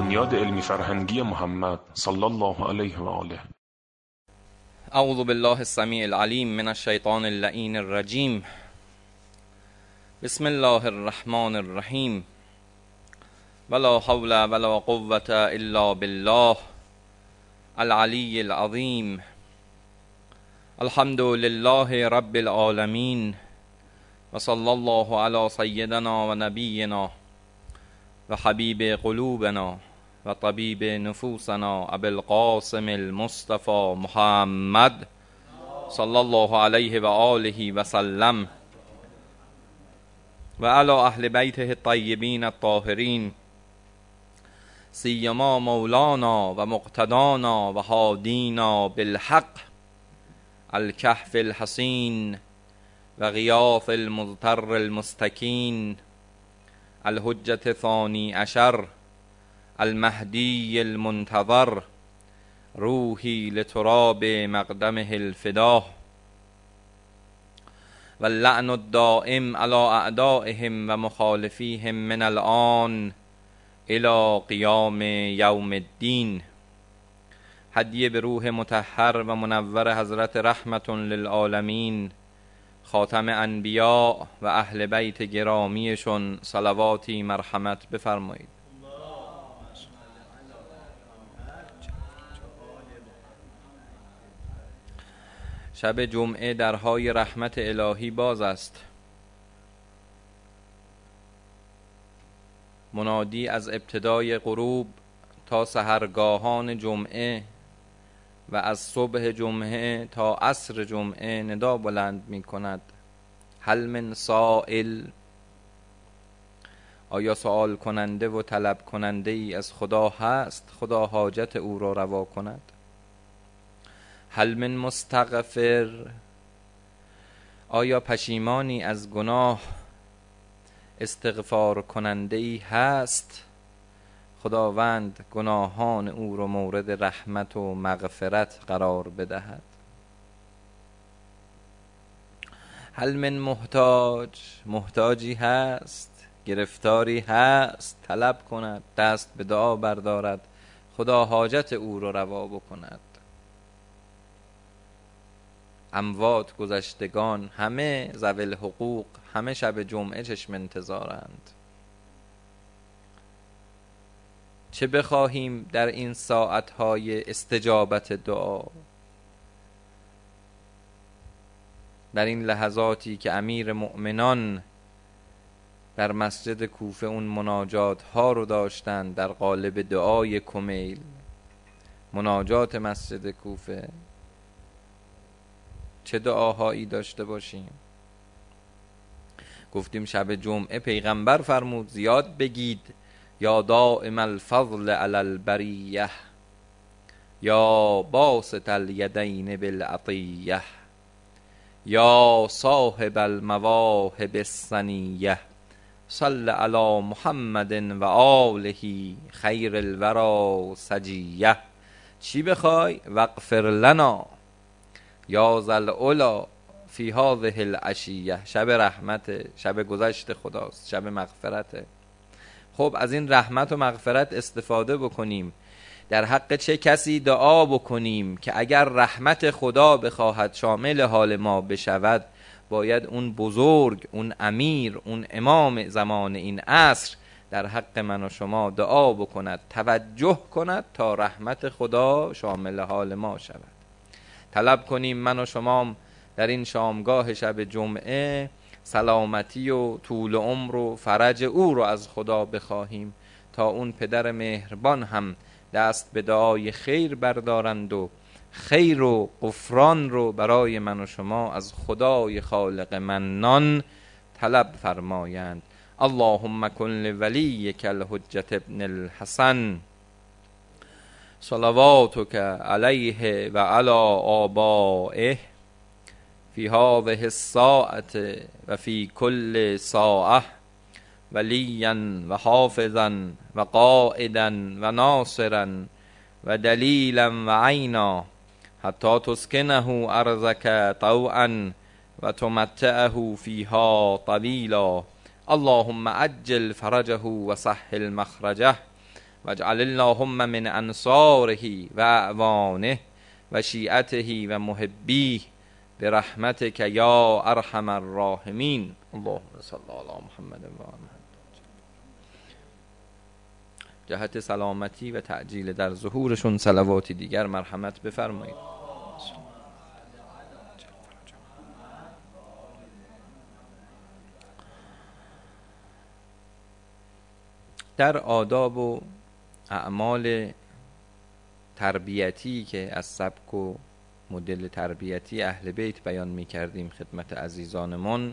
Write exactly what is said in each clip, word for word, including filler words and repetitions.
بنیاد علمی فرهنگی محمد صلی الله علیه و آله. اعوذ بالله السمیع العلیم من الشیطان اللعین الرجیم. بسم الله الرحمن الرحیم. ولا حول ولا قوة الا بالله العلی العظیم. الحمد لله رب العالمین و صلی الله علی سیدنا و نبینا و حبیب قلوبنا و طبیب نفوسنا ابی القاسم المصطفى محمد صلی الله علیه و آله و سلم و علی اهل بیته الطیبین الطاهرین، سیما مولانا و مقتدانا و هادینا بالحق الکهف الحصین و غیاث المضطر المستکین، الحجة ثانی عشر، المهدی المنتظر، روحی لتراب مقدمه الفدا، واللعن الدائم على اعدائهم و مخالفیهم من الآن الى قیام یوم الدین. هدیه به روح مطهر و منور حضرت رحمت للعالمین، خاتم انبیاء و اهل بیت گرامیشون صلواتی مرحمت بفرمایید. شب جمعه درهای رحمت الهی باز است. منادی از ابتدای غروب تا سحرگاهان جمعه و از صبح جمعه تا عصر جمعه ندا بلند می کند. هل من سائل، آیا سوال کننده و طلب کننده ای از خدا هست خدا حاجت او را روا کند؟ هل من مستغفر، آیا پشیمانی از گناه استغفار کننده ای هست خداوند گناهان او را مورد رحمت و مغفرت قرار بدهد؟ هل من محتاج، محتاجی هست، گرفتاری هست طلب کند، دست به دعا بردارد خدا حاجت او را روا بکند؟ اموات، گذشتگان، همه ذوی الحقوق، همه شب جمعه چشم انتظارند. چه بخواهیم در این ساعتهای استجابت دعا، در این لحظاتی که امیر مؤمنان در مسجد کوفه اون مناجات ها رو داشتن در قالب دعای کمیل، مناجات مسجد کوفه، چه دعاهایی داشته باشیم؟ گفتیم شب جمعه پیغمبر فرمود زیاد بگید یا دائم الفضل علی البریه، یا باسط الیدین بالعطیه، یا صاحب المواهب السنیه، صل علی محمد و آله خیر الورا سجیه. چی بخوای؟ واغفر لنا یا ذا العلا فی هذه العشیه. شب رحمت، شب گذشت خداست، شب مغفرته. خب از این رحمت و مغفرت استفاده بکنیم. در حق چه کسی دعا بکنیم که اگر رحمت خدا بخواهد شامل حال ما بشود، باید اون بزرگ، اون امیر، اون امام زمان این عصر در حق من و شما دعا بکند، توجه کند تا رحمت خدا شامل حال ما شود. طلب کنیم من و شما در این شامگاه شب جمعه سلامتی و طول عمر و فرج او رو از خدا بخواهیم تا اون پدر مهربان هم دست به دعای خیر بردارند و خیر و غفران رو برای من و شما از خدای خالق منان طلب فرمایند. اللهم کن لولیک الحجة ابن الحسن صلواتک علیه و علی آبائه فی هذه الساعة و فی کل ساعة ولیا و حافظا و قائدا و ناصرا و دلیلا و عینا حتی تسکنه ارضک طوعا و تمتعه فیها طویلا. اللهم عجل فرجه و سهل مخرجه واجعل اللهم من انصاره و اعوانه و شیعته و محبیه برحمتک یا ارحم الراحمین. اللهم صل علی محمد و آل محمد. جهت سلامتی و تعجیل در ظهورشون صلواتی دیگر مرحمت بفرمایید. در آداب و اعمال تربیتی که از سبک و مدل تربیتی اهل بیت بیان می کردیم خدمت عزیزانمون،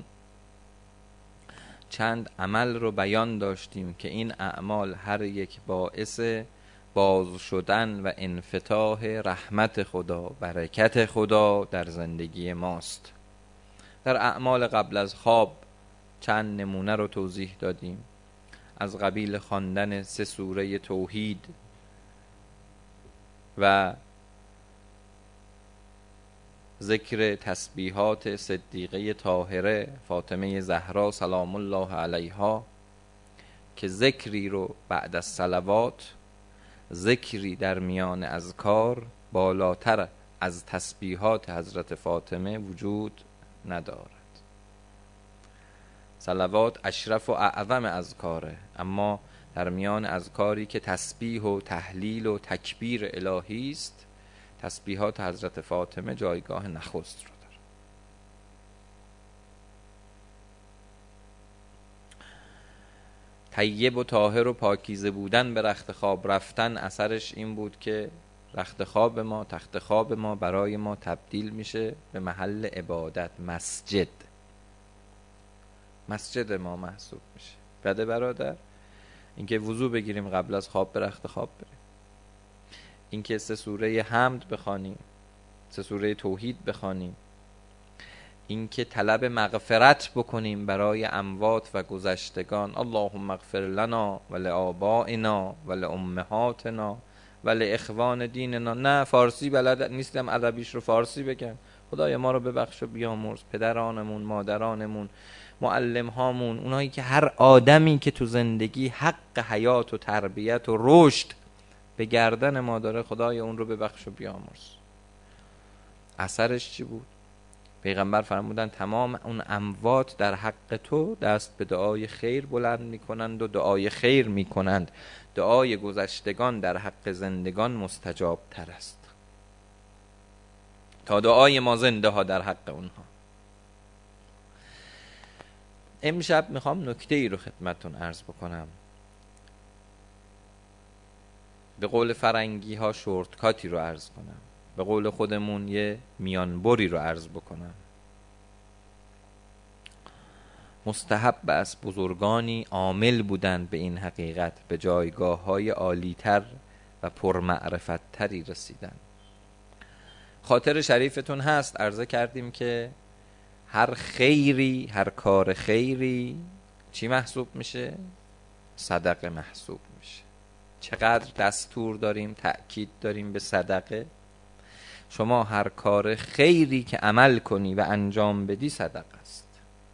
چند عمل رو بیان داشتیم که این اعمال هر یک باعث باز شدن و انفتاح رحمت خدا، برکت خدا در زندگی ماست. در اعمال قبل از خواب چند نمونه رو توضیح دادیم، از قبیل خواندن سه سوره توحید و ذکر تسبیحات صدیقه طاهره فاطمه زهرا سلام الله علیها که ذکری رو بعد از صلوات، ذکری در میان اذکار بالاتر از تسبیحات حضرت فاطمه وجود ندارد. صلوات اشرف و اعظم اذکاره، اما در میان اذکاری که تسبیح و تهلیل و تکبیر الهی است، تسبیحات حضرت فاطمه جایگاه نخست رو داره. طیب و طاهر و پاکیزه بودن به رخت خواب رفتن، اثرش این بود که رخت خواب ما، تخت خواب ما برای ما تبدیل میشه به محل عبادت، مسجد مسجد ما محسوب میشه. بده برادر اینکه وضو بگیریم قبل از خواب به رخت خواب بریم، اینکه سه سوره حمد بخوانیم، سه سوره توحید بخوانیم، اینکه طلب مغفرت بکنیم برای اموات و گذشتگان، اللهم اغفر لنا و لآبائنا و لأمهاتنا و لاخوان دیننا. نه فارسی بلد نیستم عربیش رو فارسی بگم. خدای ما رو ببخش و بیامرز پدرانمون، مادرانمون، معلم هامون، اونایی که هر آدمی که تو زندگی حق حیات و تربیت و رشد به گردن ما داره، خدای اون رو ببخش و بیامرز. اثرش چی بود؟ پیغمبر فرمودن تمام اون اموات در حق تو دست به دعای خیر بلند میکنند و دعای خیر میکنند. دعای گذشتگان در حق زندگان مستجاب تر است تا دعای ما زنده ها در حق اونها. امشب میخوام نکته ای رو خدمتون عرض بکنم. به قول فرنگی ها شورتکاتی رو عرض کنم، به قول خودمون یه میانبری رو عرض بکنم. مستحب است بزرگانی عامل بودند به این حقیقت به جایگاه های عالی‌تر و پرمعرفت تری رسیدن. خاطر شریفتون هست عرضه کردیم که هر خیری، هر کار خیری چی محسوب میشه؟ صدقه محسوب میشه. چقدر دستور داریم، تأکید داریم به صدقه. شما هر کار خیری که عمل کنی و انجام بدی صدقه است.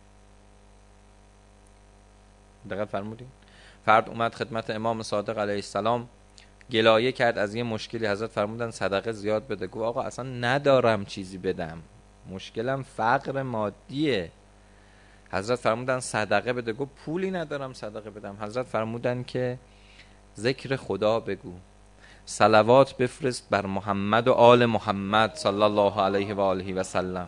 دقیق فرمودین؟ فرد اومد خدمت امام صادق علیه السلام گلایه کرد از یه مشکلی، حضرت فرمودن صدقه زیاد بده. گفت آقا اصلا ندارم چیزی بدم، مشکلم فقر مادیه. حضرت فرمودن صدقه بده. گفت پولی ندارم صدقه بدم. حضرت فرمودن که ذکر خدا بگو، صلوات بفرست بر محمد و آل محمد صلی الله علیه و آله و سلم.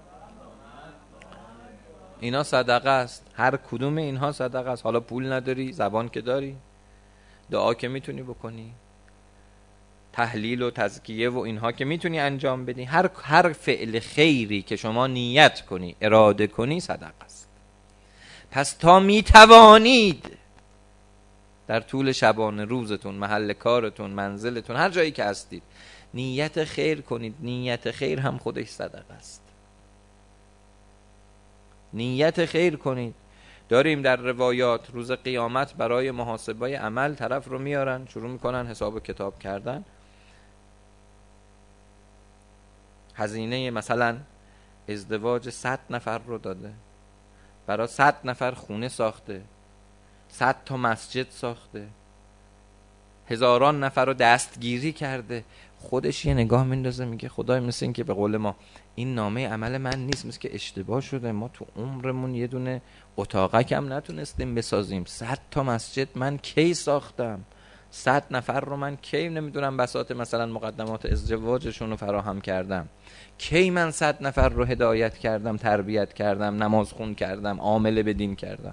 اینا صدقه است. هر کدوم اینها صدقه است. حالا پول نداری، زبان که داری، دعا که میتونی بکنی، تحلیل و تزکیه و اینها که میتونی انجام بدی، هر هر فعل خیری که شما نیت کنی، اراده کنی، صدقه است. پس تا میتوانید در طول شبانه روزتون، محل کارتون، منزلتون، هر جایی که هستید نیت خیر کنید. نیت خیر هم خودش صدقه است. نیت خیر کنید. داریم در روایات روز قیامت برای محاسبه عمل طرف رو میارن، شروع میکنن حساب و کتاب کردن. هزینه مثلا ازدواج صد نفر رو داده، برای صد نفر خونه ساخته، صد تا مسجد ساخته، هزاران نفر رو دستگیری کرده، خودش یه نگاه میندازه میگه خدای مثل این که به قول ما این نامه عمل من نیست، مثل که اشتباه شده، ما تو عمرمون یه دونه اتاقک هم نتونستیم بسازیم، صد تا مسجد من کی ساختم، صد نفر رو من کی نمیدونم بساط مثلا مقدمات ازدواجشون رو فراهم کردم، کی من صد نفر رو هدایت کردم، تربیت کردم، نماز خون کردم، عامل به دین کردم.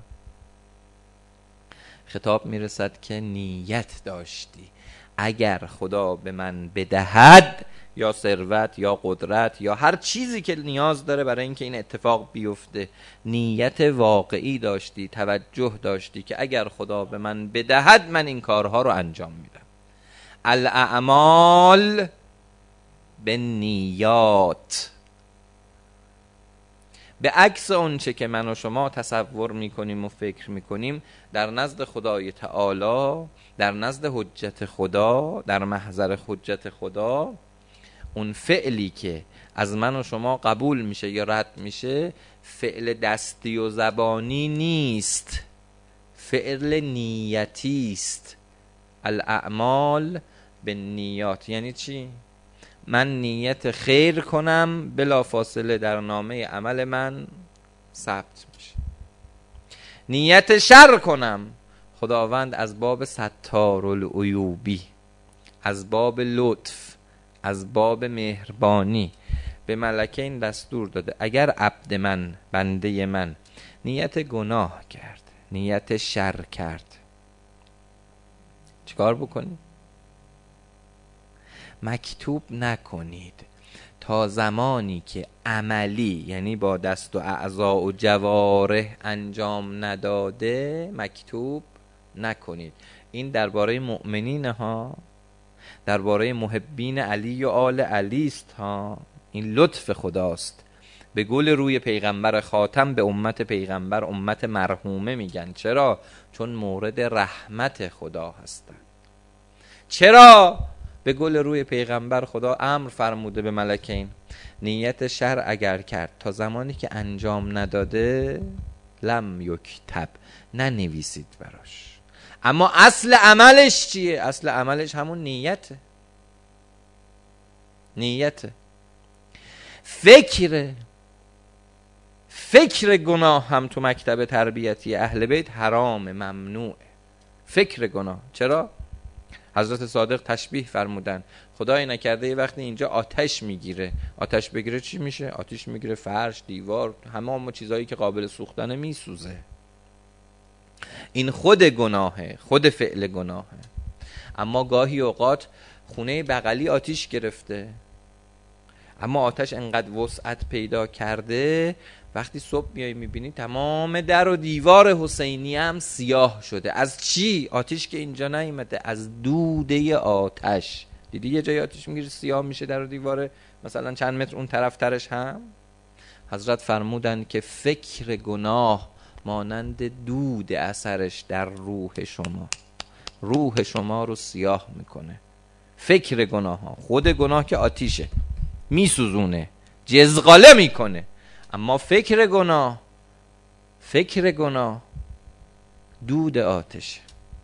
خطاب میرسد که نیت داشتی، اگر خدا به من بدهد یا ثروت یا قدرت یا هر چیزی که نیاز داره برای اینکه این اتفاق بیفته، نیت واقعی داشتی، توجه داشتی که اگر خدا به من بدهد من این کارها رو انجام میدم. الاعمال بالنیات، به عکس اون چه که من و شما تصور میکنیم و فکر میکنیم، در نزد خدای تعالی، در نزد حجت خدا، در محضر حجت خدا، اون فعلی که از من و شما قبول میشه یا رد میشه فعل دستی و زبانی نیست، فعل نیتی است. الاعمال بالنیات یعنی چی؟ من نیت خیر کنم، بلا فاصله در نامه عمل من ثبت میشه. نیت شر کنم، خداوند از باب ستارالعیوبی، از باب لطف، از باب مهربانی به ملکین دستور داده اگر عبد من، بنده من نیت گناه کرد، نیت شر کرد، چیکار بکنید؟ مکتوب نکنید تا زمانی که عملی، یعنی با دست و اعضاء و جوارح انجام نداده، مکتوب نکنید. این درباره مؤمنین ها، درباره محبین علی و آل علی است ها. این لطف خداست. به گل روی پیغمبر خاتم به امت پیغمبر امت مرحومه میگن. چرا؟ چون مورد رحمت خدا هستن. چرا؟ به گل روی پیغمبر خدا امر فرموده به ملکین نیت شر اگر کرد تا زمانی که انجام نداده لم یکتب، ننویسید براش. اما اصل عملش چیه؟ اصل عملش همون نیته. نیته. فکر فکر گناه هم تو مکتب تربیتی اهل بیت حرام، ممنوعه. فکر گناه. چرا؟ حضرت صادق تشبیه فرمودن خدای نکرده یه وقتی اینجا آتش میگیره، آتش بگیره چی میشه؟ آتش میگیره فرش، دیوار، همه هم چیزایی که قابل سوختنه میسوزه. این خود گناهه، خود فعل گناهه. اما گاهی اوقات خونه بغلی آتش گرفته، اما آتش انقدر وسعت پیدا کرده وقتی صبح میای میبینی تمام در و دیوار حسینی هم سیاه شده. از چی؟ آتش که اینجا نیامده، از دوده آتش. دیدی یه جای آتش میگیره سیاه میشه در و دیوار مثلا چند متر اون طرف ترش هم. حضرت فرمودن که فکر گناه مانند دود اثرش در روح شما، روح شما رو سیاه میکنه. فکر گناه ها، خود گناه که آتیشه میسوزونه، جزغاله میکنه، اما فکر گناه، فکر گناه دود آتش.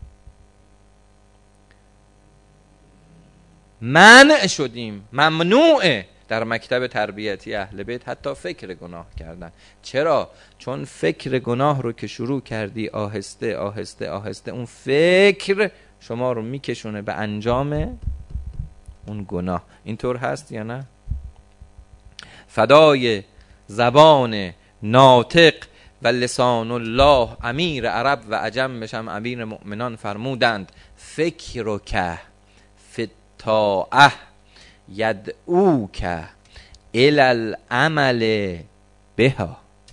منع شدیم، ممنوعه در مکتب تربیتی اهل بیت حتی فکر گناه کردن. چرا؟ چون فکر گناه رو که شروع کردی آهسته آهسته آهسته اون فکر شما رو میکشونه به انجام اون گناه. اینطور هست یا نه؟ فدای زبان ناطق و لسان الله امیر عرب و عجم بشم امیر مؤمنان فرمودند فکرک فی الطاعه یدعوک الی العمل بها.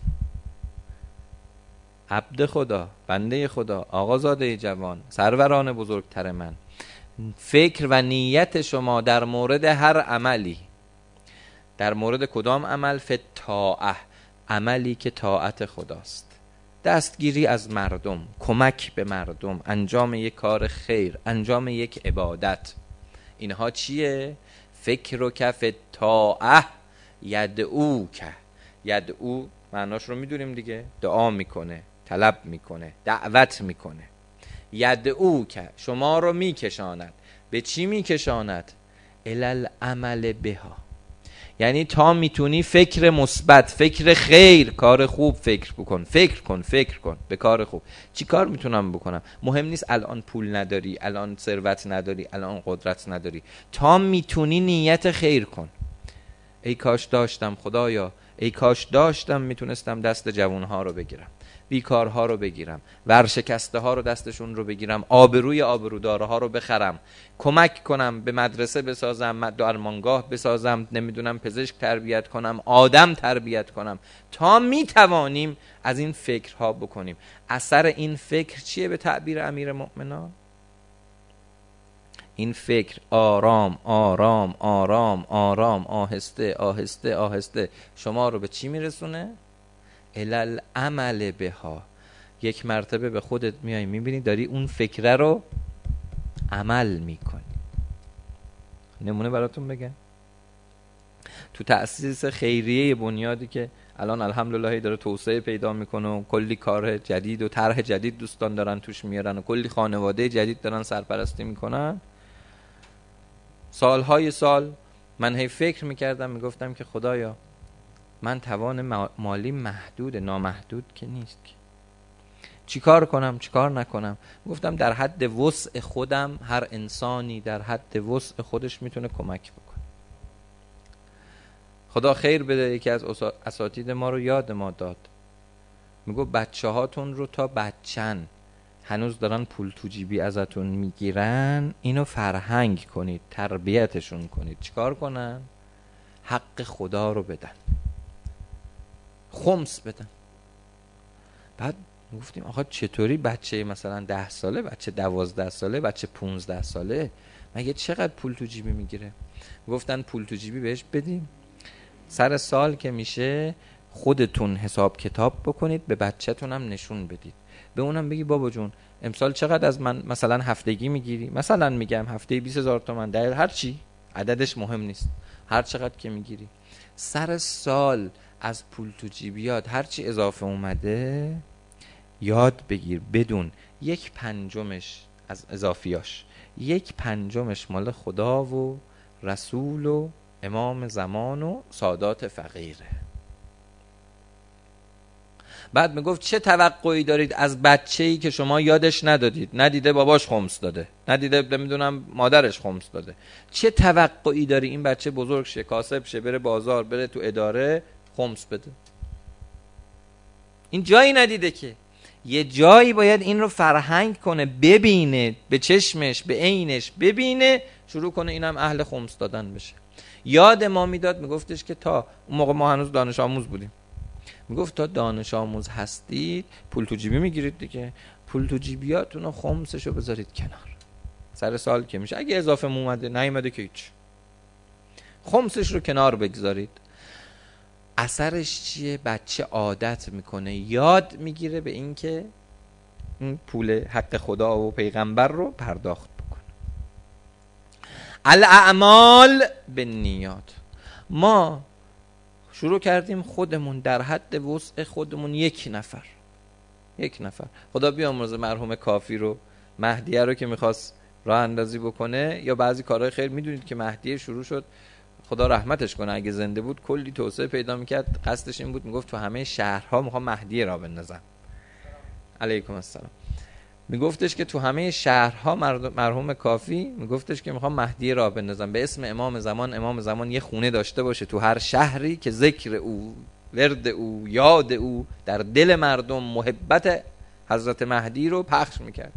عبد خدا، بنده خدا، آقازاده جوان، سروران بزرگتر من، فکر و نیت شما در مورد هر عملی، در مورد کدام عمل؟ فی الطاعه، عملی که طاعت خداست، دستگیری از مردم، کمک به مردم، انجام یک کار خیر، انجام یک عبادت، اینها چیه؟ فکرک فی الطاعه یدعوک. یدعو معناش رو میدونیم دیگه، دعا میکنه، طلب میکنه، دعوت میکنه. یدعو که شما رو میکشاند. به چی میکشاند؟ الالعمل بها، یعنی تا میتونی فکر مثبت، فکر خیر، کار خوب فکر بکن، فکر کن فکر کن به کار خوب. چی کار میتونم بکنم؟ مهم نیست الان پول نداری، الان ثروت نداری، الان قدرت نداری، تا میتونی نیت خیر کن. ای کاش داشتم خدایا، ای کاش داشتم میتونستم دست جوانها رو بگیرم، بیکارها رو بگیرم، ورشکسته ها رو دستشون رو بگیرم، آبروی آبرودارها رو بخرم، کمک کنم، به مدرسه بسازم، درمانگاه بسازم، نمیدونم پزشک تربیت کنم، آدم تربیت کنم، تا میتوانیم از این فکرها بکنیم. اثر این فکر چیه به تعبیر امیر مؤمنان؟ این فکر آرام آرام آرام آرام آهسته آهسته آهسته شما رو به چی میرسونه؟ الالعمل بها. یک مرتبه به خودت میای میبینی داری اون فکره رو عمل میکنی. نمونه براتون بگم، تو تأسیس خیریه بنیادی که الان الحمدلله داره توسعه پیدا میکنه و کلی کار جدید و طرح جدید دوستان دارن توش میارن و کلی خانواده جدید دارن سرپرستی میکنن، سالهای سال من هی فکر میکردم، میگفتم که خدایا من توان مالی محدود، نامحدود که نیست، چی کار کنم چی کار نکنم؟ گفتم در حد وسع خودم، هر انسانی در حد وسع خودش میتونه کمک بکنه. خدا خیر بده، یکی از اساتید ما رو یاد ما داد، میگو بچه هاتون رو تا بچن هنوز دارن پول تو جیبی ازتون میگیرن، اینو فرهنگ کنید، تربیتشون کنید. چیکار کنن؟ حق خدا رو بدن، خمس بدن. بعد گفتیم آقا چطوری بچه مثلا ده ساله، بچه دوازده ساله، بچه پونزده ساله مگه چقدر پول تو جیبی میگیره؟ گفتن پول تو جیبی بهش بدیم، سر سال که میشه خودتون حساب کتاب بکنید، به بچه‌تون هم نشون بدید، به اونم بگی بابا جون امسال چقدر از من مثلا هفتگی میگیری؟ مثلا میگم هفته بیست هزار تومان، در هر چی، عددش مهم نیست، هر چقدر که میگیری سر سال از پول تو جیبیات هر چی اضافه اومده یاد بگیر، بدون یک پنجمش از اضافیاش، یک پنجمش مال خدا و رسول و امام زمان و سادات فقیره. بعد میگفت چه توقعی دارید از بچه‌ای که شما یادش ندادید، ندیده باباش خمس داده، ندیده نمیدونم مادرش خمس داده، چه توقعی داری این بچه بزرگ شه، کاسب شه، بره بازار، بره تو اداره خمس بده؟ این جایی ندیده که. یه جایی باید این رو فرهنگ کنه، ببینه، به چشمش به عینش ببینه، شروع کنه اینم اهل خمس دادن بشه. یاد ما میداد، میگفتش که تا اون موقع ما هنوز دانش آموز بودیم، میگفت تا دانش آموز هستید پول تو جیبی میگیرید دیگه، پول تو جیبیاتون رو خمسشو بذارید کنار، سر سال که میشه اگه اضافه اومده نیومده که هیچ، خمسش رو کنار بگذارید. اثرش چیه؟ بچه عادت میکنه، یاد میگیره به این که این پول حق خدا و پیغمبر رو پرداخت بکنه. الاعمال بالنیات. ما شروع کردیم خودمون در حد وسع خودمون، یک نفر یک نفر خدا بیامرزه مرحوم کافی رو، مهدیه رو که میخواست راه اندازی بکنه یا بعضی کارهای خیر، میدونید که مهدیه شروع شد، خدا رحمتش کنه، اگه زنده بود کلی توسعه پیدا میکرد، قصدش این بود میگفت تو همه شهرها میخوام مهدیه را بندازم. علیکم السلام. میگفتش که تو همه شهرها مرحوم کافی میگفتش که میخوام مهدیه را بندازم، به اسم امام زمان، امام زمان یه خونه داشته باشه تو هر شهری که ذکر او، ورد او، یاد او در دل مردم، محبت حضرت مهدی رو پخش میکرد.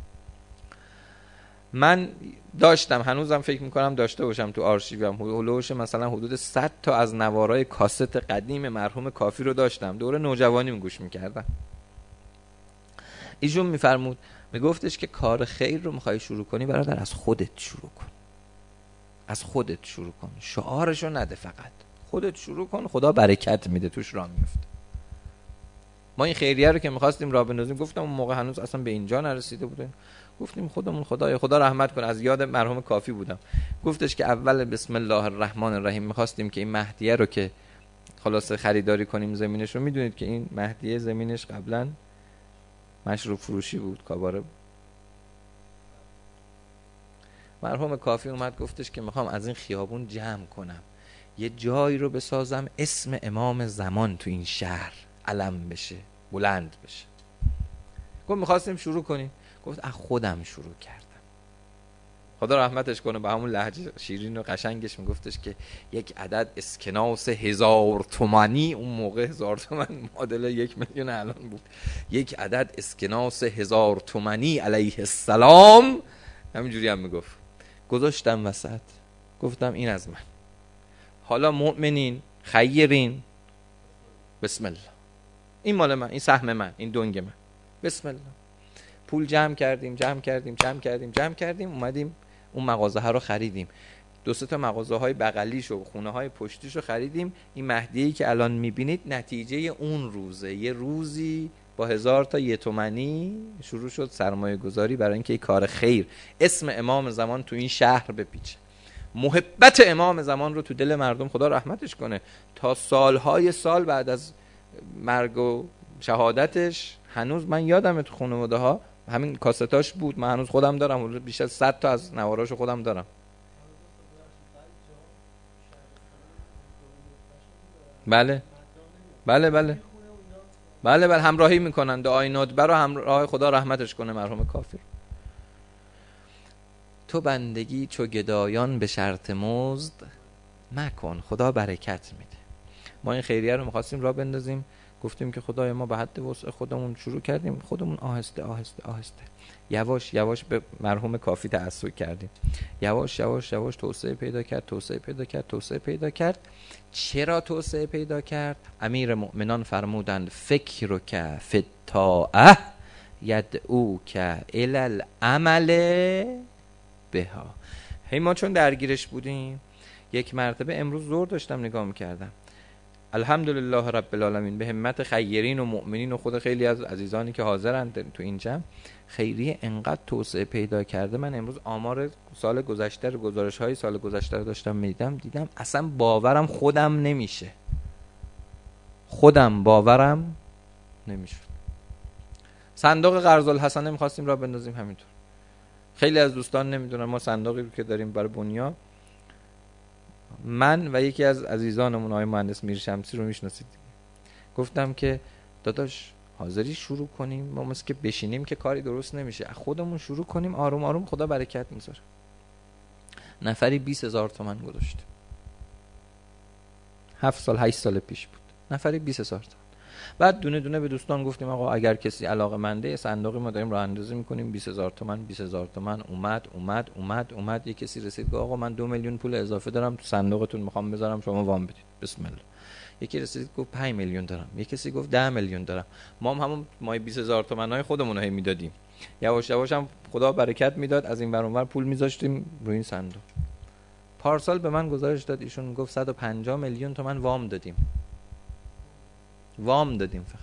من داشتم، هنوزم فکر میکنم داشته باشم تو آرشیوم، هلوش مثلا حدود صد تا از نوارای کاست قدیم مرحوم کافی رو داشتم، دوره نوجوانیم گوش میکردم. ایشون میفرمود، میگفتش که کار خیر رو میخوای شروع کنی برادر، از خودت شروع کن، از خودت شروع کن، شعارشو نده، فقط خودت شروع کن، خدا برکت میده، توش راه میفته. ما این خیریه رو که میخواستیم راه بندازیم، گفتم اون موقع هنوز اصلا به اینجا نرسیده بودیم، گفتیم خودمون خدایا خدا رحمت کن، از یاد مرحوم کافی بودم، گفتش که اول بسم الله الرحمن الرحیم میخواستیم که این مهدیه رو که خلاصه خریداری کنیم زمینش رو، میدونید که این مهدیه زمینش قبلا مشروب فروشی بود، کاباره مرحوم کافی اومد گفتش که میخوام از این خیابون جمع کنم، یه جایی رو بسازم اسم امام زمان تو این شهر علم بشه، بلند بشه. گفت میخواستیم شروع کنیم. گفت از خودم شروع کردم. خدا رحمتش کنه، به همون لهجه شیرین و قشنگش میگفتش که یک عدد اسکناس هزار تومانی، اون موقع هزار تومن معادل یک میلیون الان بود، یک عدد اسکناس هزار تومانی علیه السلام، همینجوری هم میگفت. گذاشتم وسط، گفتم این از من، حالا مؤمنین خیرین، بسم الله، این مال من، این سهم من، این دنگ من، بسم الله. پول جمع کردیم جمع کردیم جمع کردیم جمع کردیم اومدیم اون مغازه ها رو خریدیم. دو سه تا مغازه های بغلیش و خونه های پشتیش رو خریدیم. این مهدیه‌ای که الان میبینید نتیجه اون روزه. یه روزی با هزار تا یه تومنی شروع شد سرمایه گذاری برای اینکه یک کار خیر اسم امام زمان تو این شهر بپیچه. محبت امام زمان رو تو دل مردم خدا رحمتش کنه، تا سالهای سال بعد از مرگ و شهادتش هنوز من یادمه تو خانواده ها همین کاستاش بود، من هنوز خودم دارم، بیش از صد تا از نواراشو خودم دارم. بله بله بله بله بله همراهی میکنن، دعای ندبه رو همراه خدا رحمتش کنه مرحوم کافر. تو بندگی چو گدایان به شرط مزد مکن، خدا برکت میده. ما این خیریه رو میخواستیم راه بندازیم، گفتیم که خدای ما به حد وسع خودمون شروع کردیم، خودمون آهسته آهسته آهسته یواش یواش به مرحوم کافی تعصب کردیم، یواش یواش یواش توسعه پیدا کرد توسعه پیدا کرد توسعه پیدا کرد. چرا توسعه پیدا کرد؟ امیر مؤمنان فرمودند فکر که فتاعه یدعو که الی العمل بها. هی ما چون درگیرش بودیم، یک مرتبه امروز زور داشتم نگاه میکردم، الحمدلله رب العالمین، به همت خیرین و مؤمنین و خود خیلی از عزیزانی که حاضرن تو این جمع، خیریه انقدر توسعه پیدا کرده. من امروز آمار سال گذشته رو، گزارش های سال گذشته رو داشتم میدیدم، دیدم اصلا باورم خودم نمیشه، خودم باورم نمیشه. صندوق قرض الحسنه میخواستیم را بندازیم همینطور. خیلی از دوستان نمیدونن ما صندوقی رو که داریم برای بنیا، من و یکی از عزیزانمون آقای مهندس میر شمسی رو میشناسید، گفتم که داداش حاضری شروع کنیم، ما مثل که بشینیم که کاری درست نمیشه، خودمون شروع کنیم، آروم آروم خدا برکت میذاره. نفری بیست هزار تومن گذاشته، هفت سال هشت سال پیش بود، نفری بیست هزار تومن. بعد دونه دونه به دوستان گفتیم آقا اگر کسی علاقه منده، صندوقی ما داریم راه اندازی میکنیم، بیست هزار تومن بیست هزار تومن اومد اومد اومد اومد. یک کسی رسید گفت آقا من دو میلیون پول اضافه دارم تو صندوقتون میخوام بذارم شما وام بدید، بسم الله. یکی رسید گفت پنج میلیون دارم، یک کسی گفت ده میلیون دارم. ما هم همون مای بیست هزار تومنای خودمون رو میدادیم، یواش یواش هم خدا برکت میداد، از این ور اون ور پول میذاشتیم روی این صندوق. پارسال به من گزارش داد ایشون، گفت صد و پنجاه میلیون تومن وام دادیم، وام دادیم فقط.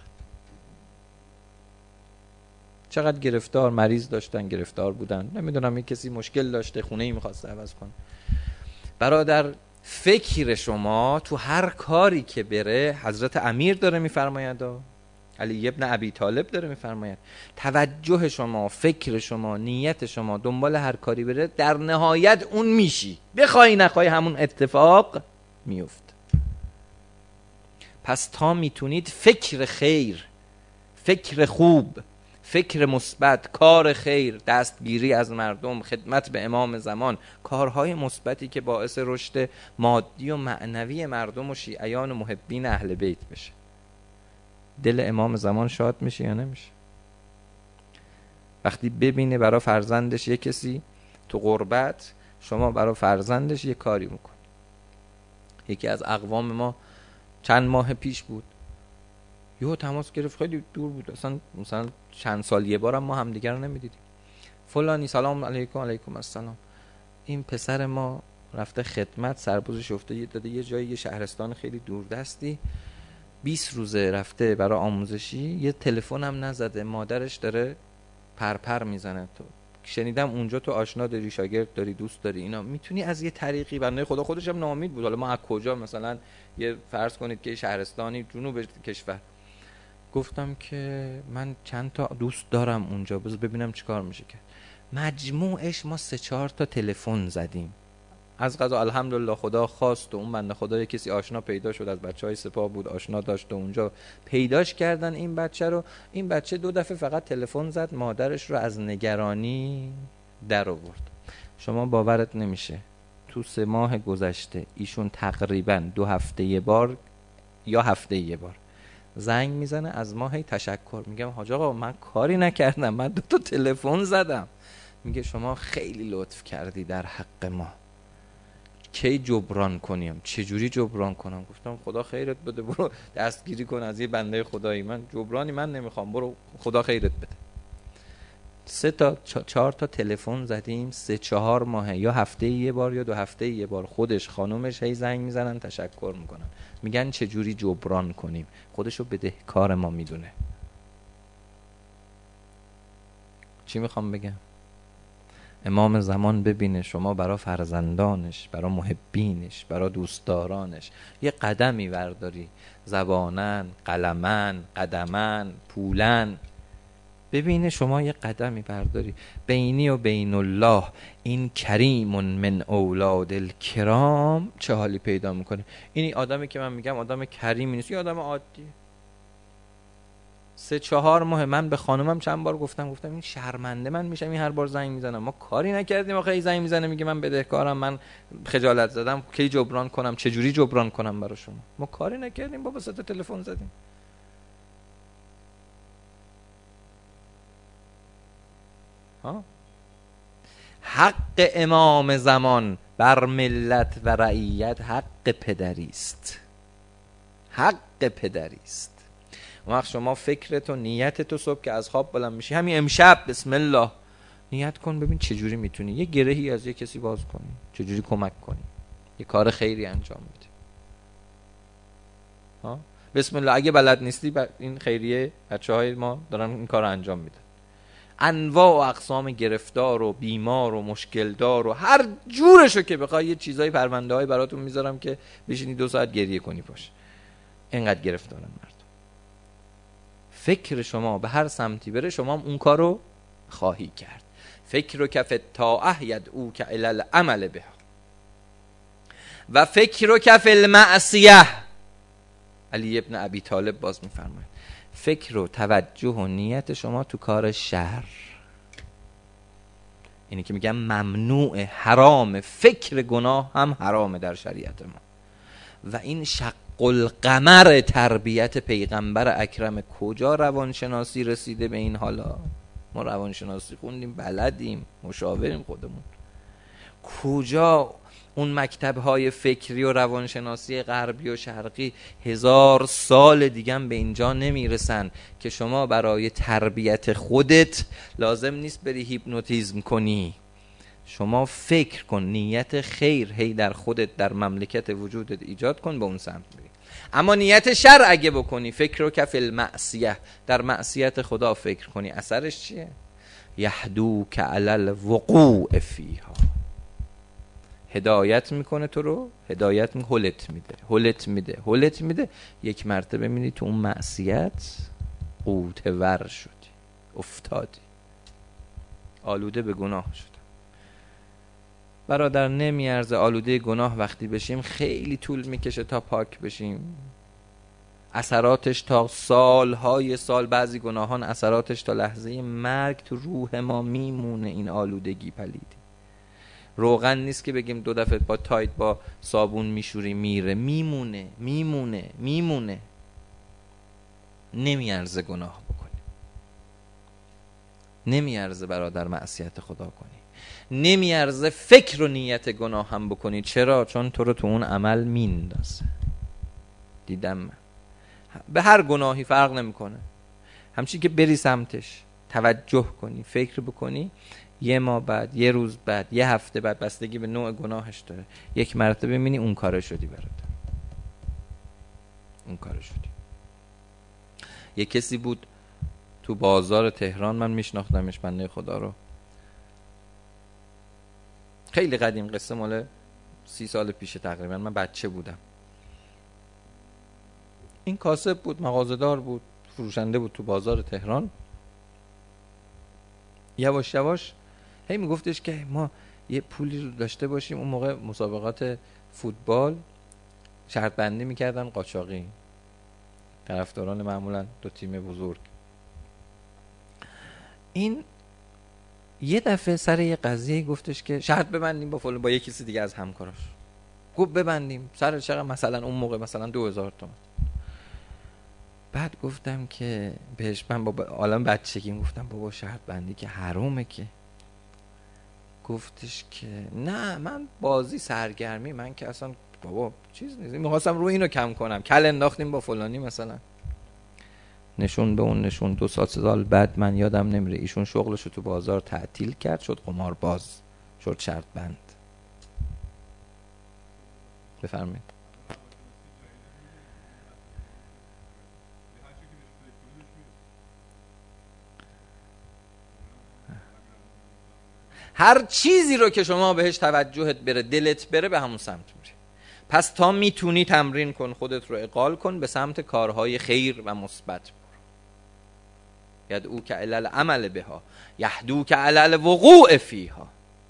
چقدر گرفتار مریض داشتن، گرفتار بودن، نمیدونم یک کسی مشکل داشته، خونه ای میخواسته عوض کنه. برادر فکر شما تو هر کاری که بره، حضرت امیر داره میفرماید، علی ابن ابی طالب داره میفرماید، توجه شما، فکر شما، نیت شما دنبال هر کاری بره، در نهایت اون میشی، بخوای نخوای همون اتفاق میفت. پس تا میتونید فکر خیر، فکر خوب، فکر مثبت، کار خیر، دستگیری از مردم، خدمت به امام زمان، کارهای مثبتی که باعث رشد مادی و معنوی مردم و شیعیان و محبین اهل بیت بشه. دل امام زمان شاد میشه یا نمیشه؟ وقتی ببینه برای فرزندش یک کسی تو غربت، شما برای فرزندش یک کاری میکن. یکی از اقوام ما چند ماه پیش بود، یهو تماس گرفت، خیلی دور بود، اصلا مثلا چند سال یه بارم ما همدیگر رو نمیدیدیم. فلانی سلام علیکم. علیکم السلام. این پسر ما رفته خدمت، سربازش افته داده یه جایی، یه شهرستان خیلی دوردستی، بیست روزه رفته برای آموزشی، یه تلفن هم نزده، مادرش داره پرپر میزنه. تو شنیدم اونجا تو آشنا داری، شاگرد داری، دوست داری، اینا میتونی از یه طریقی، بنده خدا خودش هم ناامید بود، حالا ما از کجا، مثلا یه فرض کنید که شهرستانی جنوب کشور. گفتم که من چند تا دوست دارم اونجا، بذار ببینم چیکار میشه کرد. مجموعش ما سه چهار تا تلفن زدیم. از قضا الحمدلله خدا خواست و اون بنده خدا کسی آشنا پیدا شد، از بچهای سپاه بود، آشنا داشت و اونجا پیداش کردن این بچه رو. این بچه دو دفعه فقط تلفن زد، مادرش رو از نگرانی در آورد. شما باورت نمیشه تو سه ماه گذشته ایشون تقریبا دو هفته یه بار یا هفته یه بار زنگ میزنه از ما، هی تشکر. میگم حاج آقا من کاری نکردم، من دو تا تلفن زدم. میگه شما خیلی لطف کردی در حق ما، کی جبران کنیم؟ چجوری جبران کنم؟ گفتم خدا خیرت بده، برو دستگیری کن از یه بنده خدایی، من جبرانی من نمیخوام، برو خدا خیرت بده. سه تا چهار تا تلفن زدیم، سه چهار ماه یا هفته یه بار یا دو هفته یه بار خودش خانومش هی زنگ میزنن تشکر میکنن، میگن چجوری جبران کنیم. خودشو بدهکار ما میدونه. چی میخوام بگم؟ امام زمان ببینه شما برا فرزندانش، برا محبینش، برا دوستدارانش یه قدمی برداری، زبانن، قلمن، قدمن، پولن، ببینه شما یه قدمی برداری بینی و بین الله این کریم من اولاد الکرام، چه حالی پیدا میکنه. این آدمی که من میگم آدم کریمی نیست، یه آدم عادیه. سه چهار ماه من به خانومم چند بار گفتم گفتم این شرمنده من میشم این هر بار زنگ میزنم، ما کاری نکردیم آخه. این زنگ میزنه میگه من بدهکارم، من خجالت زدم، کی جبران کنم، چه جوری جبران کنم برای شما؟ ما کاری نکردیم بابا، سه تا تلفن زدیم. ها؟ حق امام زمان بر ملت و رعیت حق پدری است، حق پدری است. وقت شما فکرت و نیتت و صبح که از خواب بلند میشی، همین امشب بسم الله نیت کن، ببین چجوری میتونی یه گرهی از یه کسی باز کنی، چجوری کمک کنی، یه کار خیری انجام بدی. ها بسم الله. اگه بلد نیستی این خیریه بچهای ما دارن این کار انجام میدن، انواع و اقسام گرفتار و بیمار و مشکل دار و هر جورشو که بخوای، یه چیزای پرونده های براتون میذارم که بشینی دو ساعت گریه کنی پاش، اینقدر گرفتارن مردم. فکر شما به هر سمتی بره شما اون کارو خواهی کرد. فکر و کف الطاعه یدعو که الی العمل بها و فکر و کف المعصیه. علی ابن ابی طالب باز میفرماید فکر و توجه و نیت شما تو کار شر، اینی که میگم ممنوع، حرام، فکر گناه هم حرامه در شریعت ما. و این شق القمر تربیت پیغمبر اکرم، کجا روانشناسی رسیده به این حالا؟ ما روانشناسی خوندیم، بلدیم، مشاوریم خودمون. کجا اون مکتب‌های فکری و روانشناسی غربی و شرقی هزار سال دیگه به اینجا نمیرسن که شما برای تربیت خودت لازم نیست بری هیپنوتیزم کنی، شما فکر کن، نیت خیر هی در خودت در مملکت وجودت ایجاد کن، به اون سمت بری. اما نیت شر اگه بکنی، فکر و کف المعصیه، در معصیت خدا فکر کنی، اثرش چیه؟ یهدوک علی الوقوع فیها، هدایت میکنه تو رو، هدایت میکنه، هلت میده هلت میده هلت میده یک مرتبه میبینی تو اون معصیت قوت ور شدی، افتادی، آلوده به گناه شد. برادر نمیارزه آلوده گناه وقتی بشیم خیلی طول میکشه تا پاک بشیم، اثراتش تا سالهای سال، بعضی گناهان اثراتش تا لحظه مرگ تو روح ما میمونه. این آلودگی پلیدی روغن نیست که بگیم دو دفعه با تایت با صابون میشوری میره، میمونه میمونه میمونه. نمیارزه گناه بکنی، نمیارزه برادر معصیت خدا کنی، نمیارزه فکر و نیت گناه هم بکنی. چرا؟ چون تو رو تو اون عمل میندازه. دیدم من به هر گناهی فرق نمیکنه، همچین که بری سمتش، توجه کنی، فکر بکنی، یه ماه بعد، یه روز بعد، یه هفته بعد، بستگی به نوع گناهش داره، یک مرتبه ببینی اون کار شدی برات، اون کار شدی. یه کسی بود تو بازار تهران، من میشناختمش بنده خدا رو، خیلی قدیم، قصه مال سی سال پیشه تقریبا، من بچه بودم. این کاسب بود، مغازه‌دار بود، فروشنده بود تو بازار تهران. یواش یواش هی میگفتش که ما یه پولی رو داشته باشیم. اون موقع مسابقات فوتبال شرط بندی میکردن قاچاقی، طرفداران معمولا دو تیم بزرگ. این یه دفعه سر یه قضیه گفتش که شرط ببندیم با فلان، با یه کسی دیگه از همکاراش. گفت ببندیم سر چقدر؟ مثلا اون موقع مثلا دو هزار تومان. بعد گفتم که بهش، من با عالم بچگیم گفتم بابا شرط بندی که حرومه که. گفتش که نه من بازی سرگرمی، من که اصلا بابا چیز نیست، میخواستم رو اینو کم کنم، کل انداختیم با فلانی مثلا. نشون به اون نشون. دو سال سه سال بعد من یادم نمیره ایشون شغلشو تو بازار تعطیل کرد، شد قمار باز، شد شرط بند. بفرمایید. هر چیزی رو که شما بهش توجهت بره، دلت بره، به همون سمت میره. پس تا میتونی تمرین کن، خودت رو اقال کن به سمت کارهای خیر و مثبت برو. یدعوک الی العمل بها یهدوک الی الوقوع فیها.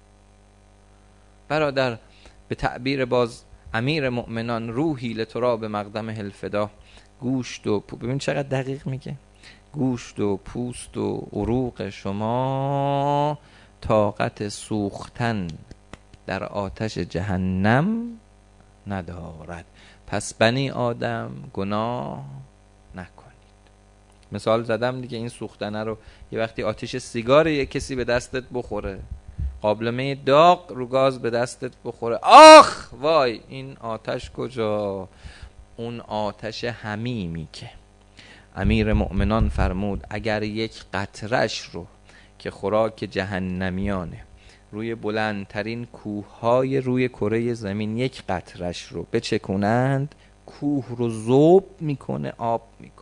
برادر به تعبیر باز امیر مؤمنان روحی لتراب مقدم الفدا، گوشت و پو... ببین چقدر دقیق میگه، گوشت و پوست و عروق شما طاقت سوختن در آتش جهنم ندارد. پس بنی آدم گناه نکنید. مثال زدم دیگه، این سوختنه رو یه وقتی آتش سیگار یه کسی به دستت بخوره، قابلمه داغ رو گاز به دستت بخوره، آخ وای این آتش کجا؟ اون آتش حمیمی که امیر مؤمنان فرمود اگر یک قطرش رو که خوراک جهنمیانه روی بلندترین کوههای روی کره زمین یک قطرش رو بچکونند، کوه رو ذوب میکنه، آب میکنه.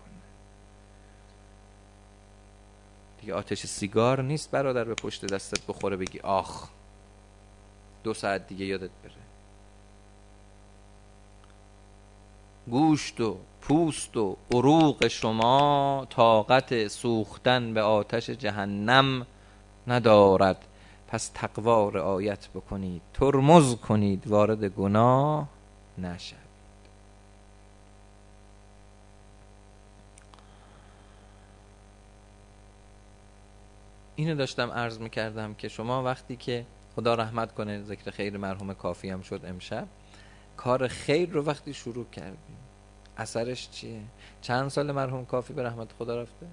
دیگه آتش سیگار نیست برادر به پشت دستت بخوره بگی آخ دو ساعت دیگه یادت بره. گوشت و پوست و عروق شما طاقت سوختن به آتش جهنم ندارد. پس تقوا رعایت بکنید، ترمز کنید، وارد گناه نشد. اینو داشتم عرض میکردم که شما وقتی که خدا رحمت کنه، ذکر خیر مرحوم کافی هم شد امشب، کار خیر رو وقتی شروع کردیم اثرش چیه؟ چند سال مرحوم کافی به رحمت خدا رفته؟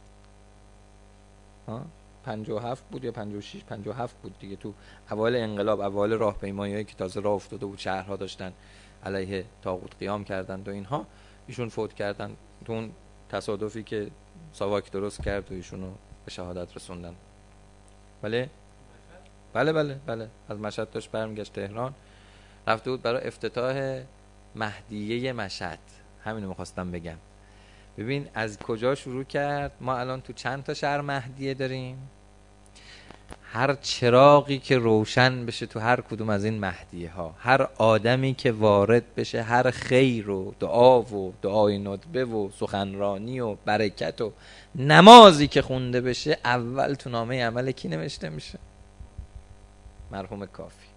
ها؟ پنجاه و هفت بود یا پنجاه و شش؟ پنجاه و هفت بود دیگه. تو اوایل انقلاب، اوایل راهپیمایی‌هایی که تازه راه افتاده بود، شهرها داشتن علیه طاغوت قیام کردند و اینها، ایشون فوت کردن. تو اون تصادفی که ساواک درست کرد و ایشونو به شهادت رسوندن. بله بله بله بله از مشهد داشت برمیگشت تهران، رفته بود برای افتتاح مهدیه مشهد. همینو می‌خواستم بگم. ببین از کجا شروع کرد. ما الان تو چند تا شهر مهدیه داریم؟ هر چراغی که روشن بشه تو هر کدوم از این مهدیه ها، هر آدمی که وارد بشه، هر خیر و دعا و دعای ندبه و سخنرانی و برکت و نمازی که خونده بشه، اول تو نامه عمل کی نوشته میشه؟ مرحوم کافی.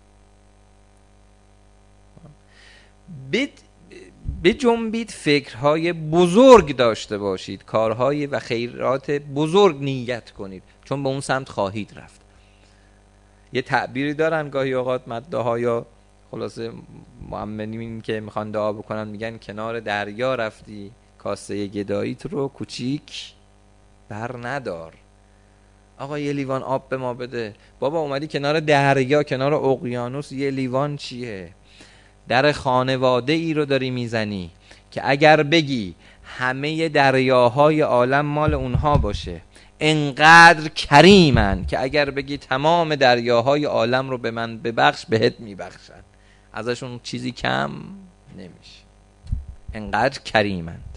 بید به جنبید، فکرهای بزرگ داشته باشید، کارهای و خیرات بزرگ نیت کنید، چون به اون سمت خواهید رفت. یه تعبیری دارن گاهی اوقات مداها یا خلاصه مؤمنین که میخوان دعا بکنن، میگن کنار دریا رفتی کاسه گداییت رو کوچیک بر ندار. آقا یه لیوان آب به ما بده. بابا اومدی کنار دریا، کنار اقیانوس، یه لیوان چیه؟ در خانواده ای رو داری میزنی که اگر بگی همه دریاهای عالم مال اونها باشه، انقدر کریمن که اگر بگی تمام دریاهای عالم رو به من ببخش، بهت میبخشن، ازشون چیزی کم نمیشه، انقدر کریمند.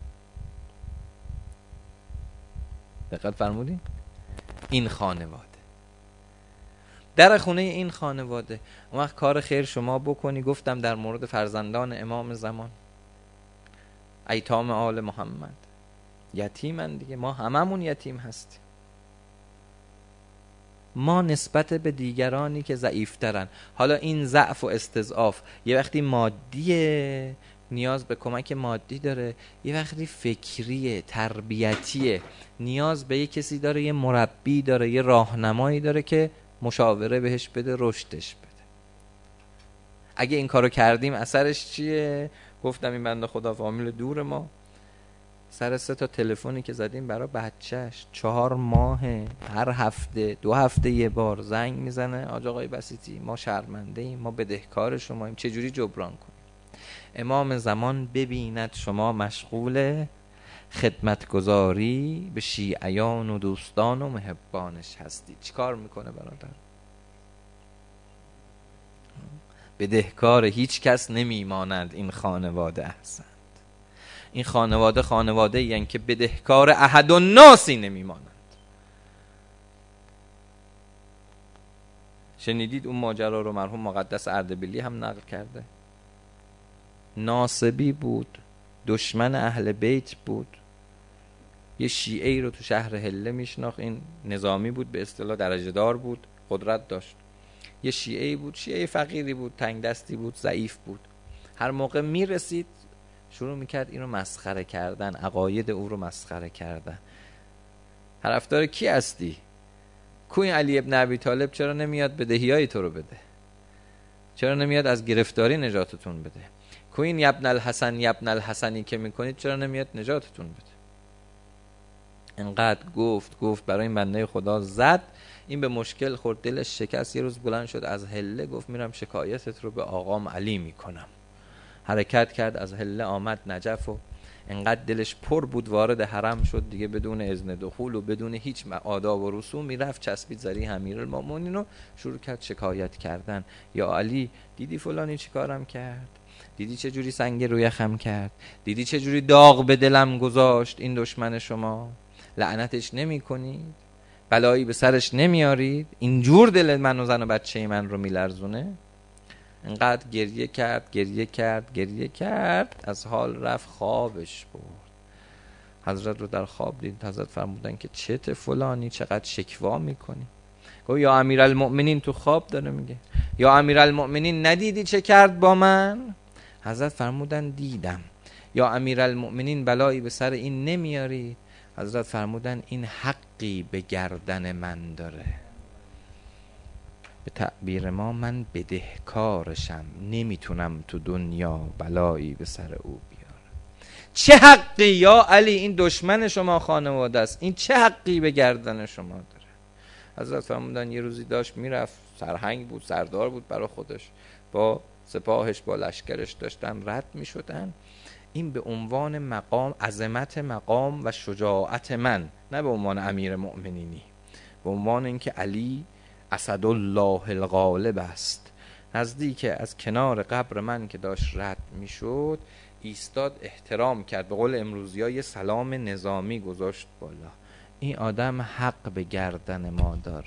دقت فرمودین؟ این خانواده، در خونه این خانواده اون وقت کار خیر شما بکنی. گفتم در مورد فرزندان امام زمان، ایتام آل محمد، یتیمن دیگه، ما هممون یتیم هستیم. ما نسبت به دیگرانی که ضعیفترن. حالا این ضعف و استضعاف یه وقتی مادیه، نیاز به کمک مادی داره، یه وقتی فکریه، تربیتیه، نیاز به یه کسی داره، یه مربی داره، یه راهنمایی داره که مشاوره بهش بده، رشدش بده. اگه این کارو کردیم اثرش چیه؟ گفتم این بنده خدا فامیل دور ما سر سه تا تلفنی که زدیم برای بچهش، چهار ماه هر هفته دو هفته یه بار زنگ میزنه، آج آقای بسیطی ما شرمنده ایم، ما بدهکار شماییم، چجوری جبران کنیم؟ امام زمان ببیند شما مشغول خدمتگزاری به شیعیان و دوستان و محبانش هستی، چی کار میکنه برادر؟ بدهکار هیچ کس نمیمانند این خانواده احسن. این خانواده خانواده این که بدهکار احد الناسی نمیمانند. شنیدید اون ماجرا رو مرحوم مقدس اردبیلی هم نقل کرده. ناصبی بود، دشمن اهل بیت بود، یه شیعه‌ای رو تو شهر هله میشناخت، این نظامی بود، به اصطلاح درجه دار بود، قدرت داشت. یه شیعه‌ای بود، شیعه فقیری بود، تنگ دستی بود، ضعیف بود. هر موقع میرسید شروع میکرد اینو مسخره کردن، عقاید او رو مسخره کردن. طرفدار کی هستی؟ کوی علی ابن ابی طالب چرا نمیاد بدهیای تو رو بده؟ چرا نمیاد از گرفتاری نجاتتون بده؟ کوین یبن الحسن یبن الحسنی که میکنید چرا نمیاد نجاتتون بده؟ انقدر گفت گفت برای این بنده خدا زد، این به مشکل خورد، دلش شکست. یه روز بلند شد از هله، گفت میرم شکایتت رو به آقام علی میکنم. حرکت کرد از هله آمد نجف و انقدر دلش پر بود وارد حرم شد دیگه، بدون اذن دخول و بدون هیچ آداب و رسومی رفت چسبید زری امیرالمومنین و شروع کرد شکایت کردن. یا علی دیدی فلانی چی کارم کرد؟ دیدی چه جوری سنگ روی خم کرد؟ دیدی چه جوری داغ به دلم گذاشت این دشمن شما؟ لعنتش نمی کنید؟ بلایی به سرش نمیارید؟ اینجور دل من و زن و بچه من رو میلرزونه؟ انقدر گریه کرد گریه کرد گریه کرد، از حال رفت خوابش برد. حضرت رو در خواب دید، حضرت فرمودن که چته فلانی چقدر شکوا میکنی؟ گفت یا امیرالمؤمنین، تو خواب داره میگه، یا امیرالمؤمنین ندیدی چه کرد با من؟ حضرت فرمودن دیدم. یا امیرالمؤمنین بلایی به سر این نمیاری؟ حضرت فرمودن این حقی به گردن من داره، به تعبیر ما من بدهکارشم، نمیتونم تو دنیا بلایی به سر او بیارم. چه حقی یا علی؟ این دشمن شما خانواده است، این چه حقی به گردن شما داره؟ حضرت فرمودن یه روزی داشت میرفت، سرهنگ بود، سردار بود برای خودش، با سپاهش با لشکرش داشتن رد میشدن. این به عنوان مقام، عظمت مقام و شجاعت من، نه به عنوان امیر مؤمنینی، به عنوان اینکه علی اسدالله الغالب است، نزدیک از کنار قبر من که داشت رد میشد ایستاد، احترام کرد، به قول امروزی ها یه سلام نظامی گذاشت بالا. این آدم حق به گردن ما داره.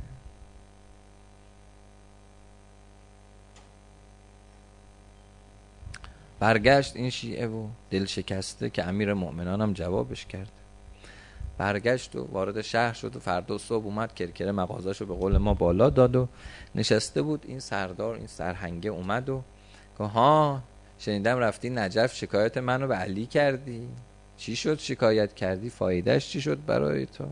برگشت این شیعه و دل شکسته که امیر مؤمنان هم جوابش کرد. برگشت و وارد شهر شد و فردا صبح اومد کرکره مغازه‌شو به قول ما بالا داد و نشسته بود. این سردار، این سرهنگه اومد و گفت ها شنیدم رفتی نجف شکایت منو به علی کردی، چی شد شکایت کردی؟ فایدهش چی شد برای تو؟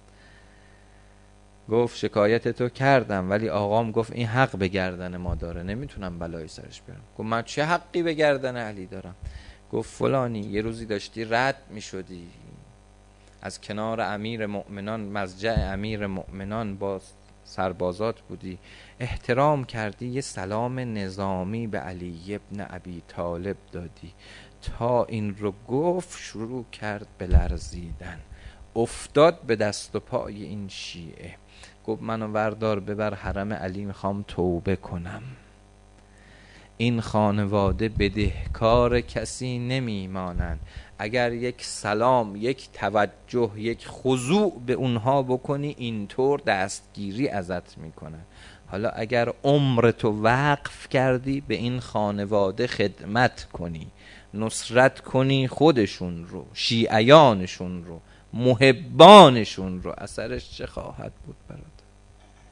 گفت شکایت تو کردم ولی آقام گفت این حق به گردن ما داره، نمیتونم بلایی سرش بیارم. گفت من چه حقی به گردن علی دارم؟ گفت فلانی یه روزی داشتی رد میشدی از کنار امیر مؤمنان، مضجع امیر مؤمنان، با سربازات بودی، احترام کردی، یه سلام نظامی به علی ابن ابی طالب دادی. تا این رو گفت شروع کرد به لرزیدن، افتاد به دست و پای این شیعه، گفت منو وردار ببر حرم علی، میخوام توبه کنم. این خانواده بدهکار کسی نمیمانند. اگر یک سلام، یک توجه، یک خضوع به اونها بکنی اینطور دستگیری ازت میکنن. حالا اگر عمر تو وقف کردی به این خانواده خدمت کنی، نصرت کنی خودشون رو، شیعیانشون رو، محبانشون رو، اثرش چه خواهد بود برات؟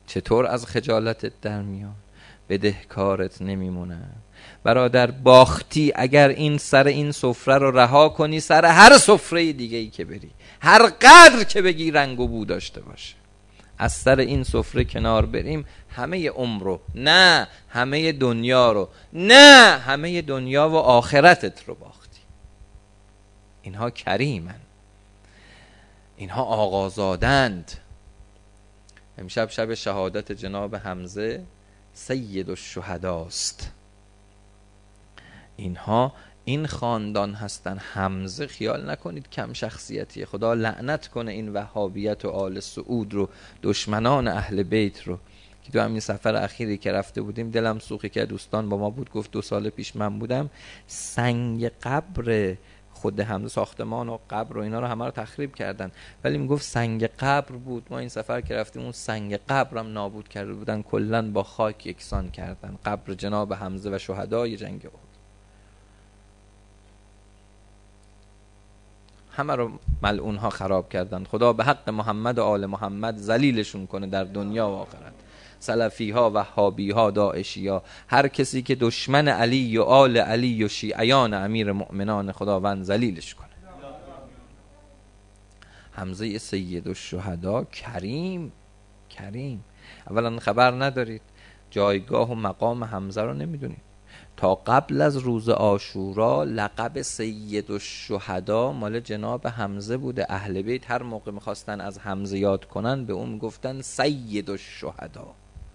چطور از خجالتت در میان؟ بدهکارت نمیمونن. برادر باختی اگر این سر این سفره رو رها کنی، سر هر سفره دیگه ای که بری، هر قدر که بگی رنگ و بو داشته باشه، از سر این سفره کنار بریم، همه عمر رو، نه همه دنیا رو، نه همه دنیا و آخرتت رو باختی. اینها کریمن، اینها آقازادند. امشب شب شهادت جناب حمزه سید الشهداست. اینها این خاندان هستن. حمزه خیال نکنید کم شخصیتیه. خدا لعنت کنه این وهابیت و آل سعود رو، دشمنان اهل بیت رو، که تو همین سفر اخیری که رفته بودیم دلم سوخی که دوستان با ما بود، گفت دو سال پیش من بودم، سنگ قبر خود حمزه، ساختمان و قبر و اینا رو همه رو تخریب کردن، ولی میگفت سنگ قبر بود. ما این سفر که رفتیم اون سنگ قبرم نابود کرده بودن، کلن با خاک یکسان کردن قبر جناب حمزه و شهدای جنگ احد. همه رو ملعون ها خراب کردن. خدا به حق محمد و آل محمد ذلیلشون کنه در دنیا و آخرت. سلفی ها، وهابی ها، داعشی ها، هر کسی که دشمن علی و آل علی و شیعیان امیر مؤمنان، خداوند ذلیلش کنه. حمزه سید الشهدا کریم، کریم. اولا خبر ندارید، جایگاه و مقام حمزه رو نمیدونید. تا قبل از روز عاشورا لقب سید الشهدا مال جناب حمزه بوده. اهل بیت هر موقع میخواستن از حمزه یاد کنن به اون گفتن سید الشهدا،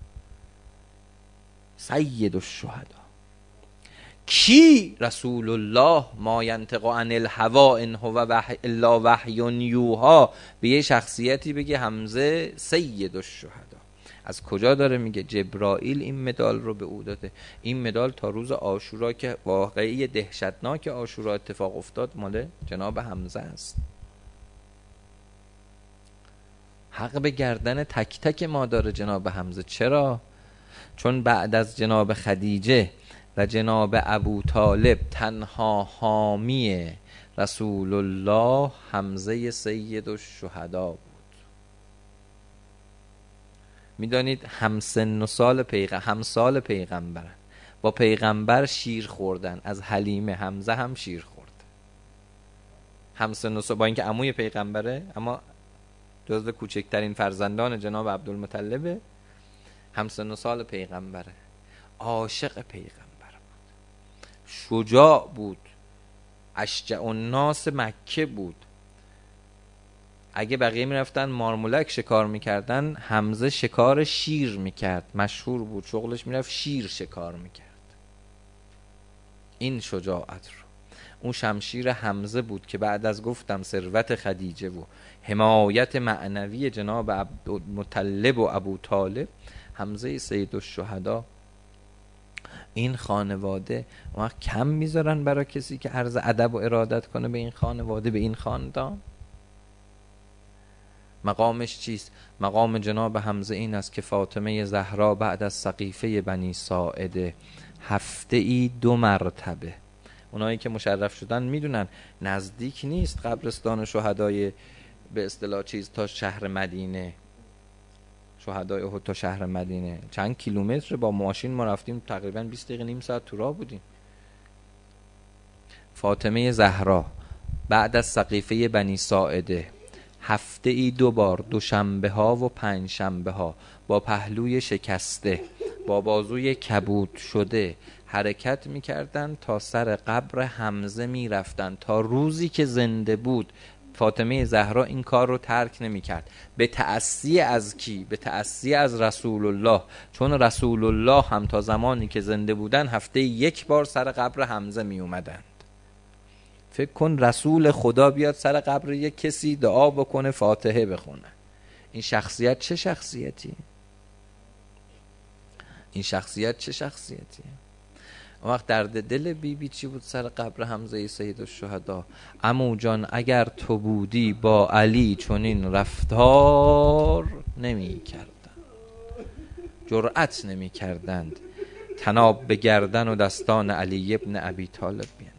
سید الشهدا. کی؟ رسول الله، ما ینطق عن الهوی ان هو وحی الا وحی یوحی. به یه شخصیتی بگه حمزه سید الشهدا. از کجا داره میگه؟ جبرائیل این مدال رو به او داده. این مدال تا روز عاشورا که واقعی دهشتناک عاشورا اتفاق افتاد مال جناب حمزه است. حق به گردن تک تک مادر جناب حمزه. چرا؟ چون بعد از جناب خدیجه و جناب ابو طالب تنها حامی رسول الله حمزه سید الشهدا بود. میدانید همسن و سال پیغمبر، همسال پیغمبرن، با پیغمبر شیر خوردن. از حلیمه حمزه هم شیر خورد. همسن و سال، با اینکه عموی پیغمبره اما جزو کوچکترین فرزندان جناب عبدالمطلبه. همسن و سال پیغمبره، عاشق پیغمبر بود، شجاع بود، اشجع الناس مکه بود. اگه بقیه میرفتن مارمولک شکار میکردن، حمزه شکار شیر میکرد، مشهور بود، شغلش میرفت شیر شکار میکرد. این شجاعت رو، اون شمشیر حمزه بود که بعد از گفتم ثروت خدیجه و حمایت معنوی جناب عبدالمطلب و ابو طالب، حمزه سید الشهدا. این خانواده وقت کم میذارن برای کسی که عرض ادب و ارادت کنه به این خانواده، به این خاندان. مقامش چیست؟ مقام جناب حمزه این است که فاطمه زهرا بعد از سقیفه بنی ساعده هفته ای دو مرتبه، اونایی که مشرف شدن میدونن نزدیک نیست قبرستان شهدای به اصطلاح چیز تا شهر مدینه، شهدای احد تا شهر مدینه چند کیلومتر، با ماشین ما رفتیم تقریبا بیست دقیقه نیم ساعت تو راه بودیم. فاطمه زهرا بعد از سقیفه بنی ساعده هفته ای دو بار، دوشنبه ها و پنج شنبه ها، با پهلوی شکسته، با بازوی کبود شده حرکت میکردن تا سر قبر حمزه میرفتن. تا روزی که زنده بود فاطمه زهرا این کار رو ترک نمیکرد. به تأسی از کی؟ به تأسی از رسول الله. چون رسول الله هم تا زمانی که زنده بودن هفته یک بار سر قبر حمزه می اومدند. فکر کن رسول خدا بیاد سر قبر یک کسی دعا بکنه، فاتحه بخونه. این شخصیت چه شخصیتی؟ این شخصیت چه شخصیتی؟ وقت درد دل بی بی چی بود سر قبر حمزه سید الشهدا؟ عمو جان اگر تو بودی با علی چنین رفتار نمی کردند، جرأت نمی کردند تناب به گردن و دستان علی ابن ابی طالب بیندازند.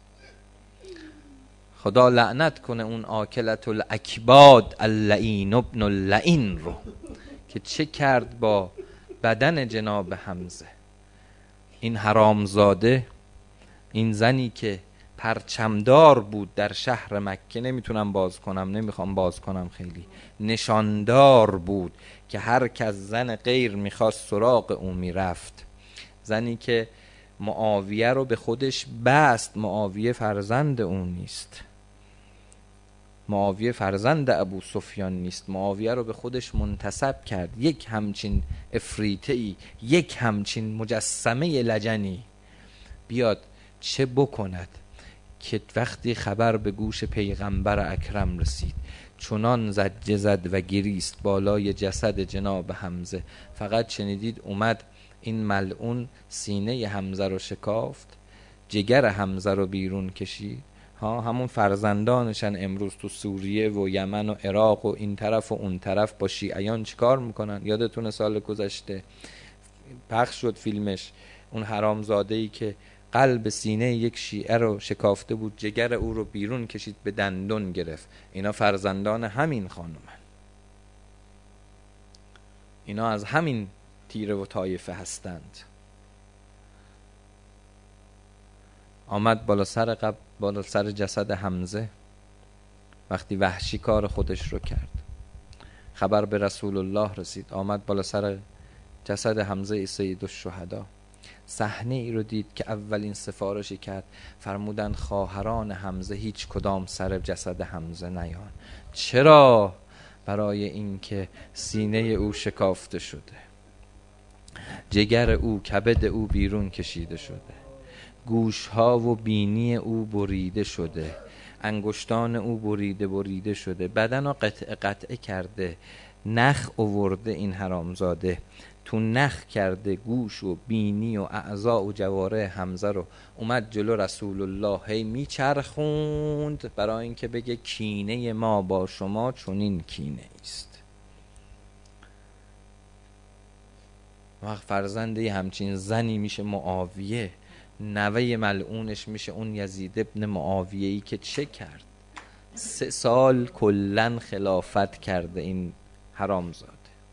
خدا لعنت کنه اون آکلت الاکباد اللعین ابن اللعین رو که چه کرد با بدن جناب حمزه. این حرامزاده، این زنی که پرچمدار بود در شهر مکه، نمیتونم باز کنم، نمیخوام باز کنم، خیلی نشاندار بود که هر کس زن غیر میخواست سراغ او میرفت. زنی که معاویه رو به خودش بست. معاویه فرزند اون نیست، معاویه فرزند ابو سفیان نیست، معاویه رو به خودش منتسب کرد. یک همچین افریته‌ای، یک همچین مجسمه لجنی بیاد چه بکند که وقتی خبر به گوش پیغمبر اکرم رسید چنان زجه زد و گریست بالای جسد جناب حمزه. فقط شنیدید اومد این ملعون سینه حمزه رو شکافت، جگر حمزه رو بیرون کشید. ها همون فرزندانشن امروز تو سوریه و یمن و عراق و این طرف و اون طرف با شیعیان چیکار میکنن؟ یادتونه سال گذشته پخش شد فیلمش، اون حرامزاده‌ای که قلب سینه یک شیعه رو شکافته بود، جگر او رو بیرون کشید، به دندون گرفت. اینا فرزندان همین خانومن، اینا از همین تیره و طایفه هستند. آمد بالا سر قبل، بالا سر جسد حمزه. وقتی وحشی کار خودش رو کرد، خبر به رسول الله رسید، آمد بالا سر جسد حمزه سید الشهدا. صحنه ای رو دید که اولین سفارشی کرد، فرمودن خواهران حمزه هیچ کدام سر جسد حمزه نیان. چرا؟ برای اینکه سینه او شکافته شده، جگر او، کبد او بیرون کشیده شده، گوشها و بینی او بریده شده، انگشتان او بریده بریده شده، بدن رو قطع قطع کرده، نخ آورده این حرامزاده، تو نخ کرده گوش و بینی و اعضا و جواره حمزه رو. اومد جلو رسول الله هی میچرخوند برای اینکه بگه کینه ما با شما چنین کینه است. وقت فرزنده همچین زنی میشه معاویه، نوه ملعونش میشه اون یزید ابن معاویه‌ای که چه کرد؟ سه سال کلن خلافت کرده این حرامزاده.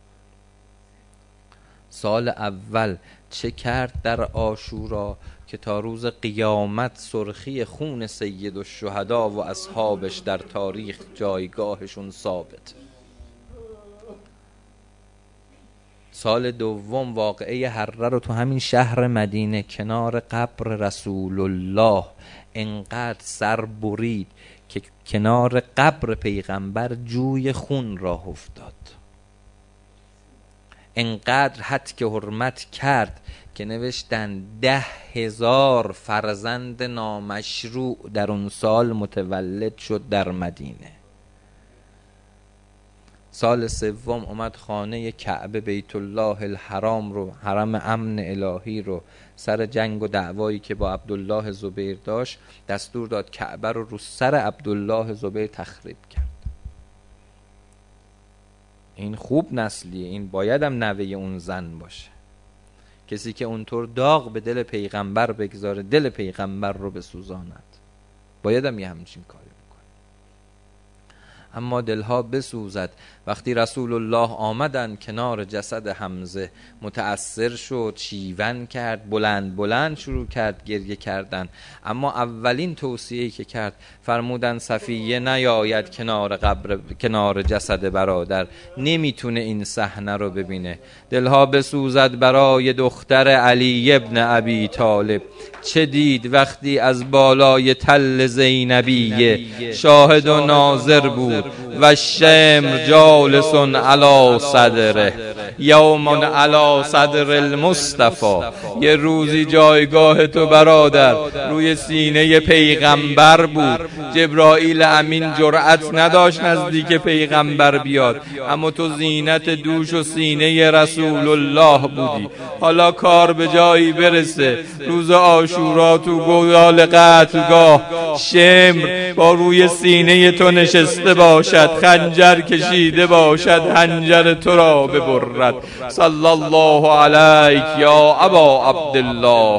سال اول چه کرد در عاشورا که تا روز قیامت سرخی خون سید الشهدا و اصحابش در تاریخ جایگاهشون ثابت. سال دوم واقعه حره رو تو همین شهر مدینه کنار قبر رسول الله انقدر سر برید که کنار قبر پیغمبر جوی خون راه افتاد. انقدر حد که حرمت کرد که نوشتن ده هزار فرزند نامشروع در اون سال متولد شد در مدینه. سال سوم اومد خانه کعبه بیت الله الحرام رو، حرم امن الهی رو، سر جنگ و دعوایی که با عبدالله زبیر داشت دستور داد کعبه رو رو سر عبدالله زبیر تخریب کرد. این خوب نسلیه، این باید هم نوه اون زن باشه، کسی که اونطور داغ به دل پیغمبر بگذاره، دل پیغمبر رو بسوزاند، باید هم یه همچین کاری بکنه. اما دلها بسوزد. وقتی رسول الله آمدن کنار جسد حمزه متأثر شد، شیون کرد، بلند بلند شروع کرد گریه کردن. اما اولین توصیه‌ای که کرد فرمودن صفیه نیاید کنار قبر، کنار جسد برادر، نمیتونه این صحنه رو ببینه. دلها بسوزد برای دختر علی ابن ابی طالب. چه دید وقتی از بالای تل زینبیه شاهد و ناظر بود و شمر جالس علی صدره، یوم علی صدر المصطفى، یه روزی جایگاه تو برادر روی سینه پیغمبر بود. جبرائیل امین جرأت نداشت نزدیک پیغمبر بیاد، اما تو زینت دوش و سینه رسول الله بودی. حالا کار به جایی برسه، روز عاشورا تو گودال قتلگاه شمر با روی سینه تو نشسته باشد، خنجر کشیده باشد، خنجر تو را ببرد. صلی الله علیک یا ابا عبدالله.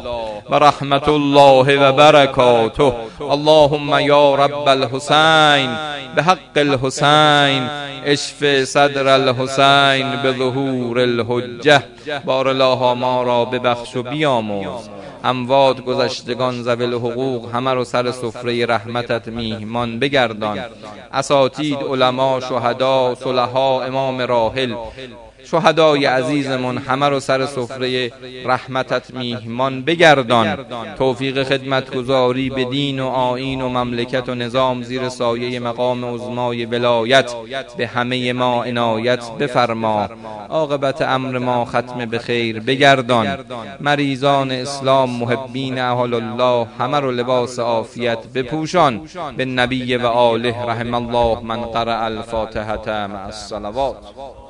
و رحمت الله و برکاته. اللهم یا رب الحسین بحق الحسین اشف صدر الحسین بظهور الحجه. بار الله ما را ببخش و بیامرز. اموات گذشتگان ذوی الحقوق همه رو سر سفره رحمتت میهمان بگردان. اساتید، علما، شهدا، صلحا، امام راحل، شهدای عزیزمون همه رو سر سفره رحمتت میهمان بگردان. توفیق خدمتگزاری به دین و آیین و مملکت و نظام زیر سایه مقام عظمای ولایت به همه ما عنایت بفرما. عاقبت امر ما ختم به خیر بگردان. مریضان اسلام، محبین اهل الله همه رو لباس عافیت بپوشان. به نبی و آله رحم الله من قرأ الفاتحه مع الصلوات.